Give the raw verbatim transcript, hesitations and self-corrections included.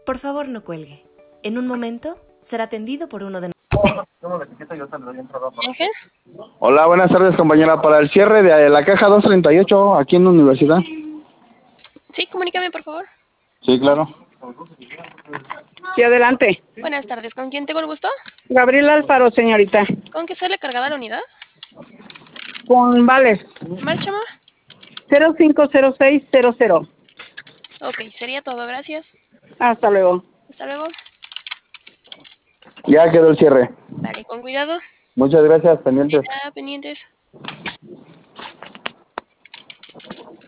Por favor, no cuelgue. En un momento será atendido por uno de nosotros. Ángel, Hola, buenas tardes, compañera. Para el cierre de la caja doscientos treinta y ocho aquí en la universidad. sí, comunícame, por favor. Sí, claro. Sí, adelante. Buenas tardes, ¿con quién tengo el gusto? Gabriela Alfaro, señorita. ¿Con qué sale cargada la unidad? Con vales. Márchame. cero cinco cero seis cero cero. Ok, sería todo, gracias. Hasta luego. Hasta luego. Ya quedó el cierre. Vale, con cuidado. Muchas gracias, pendientes. Ya, pendientes.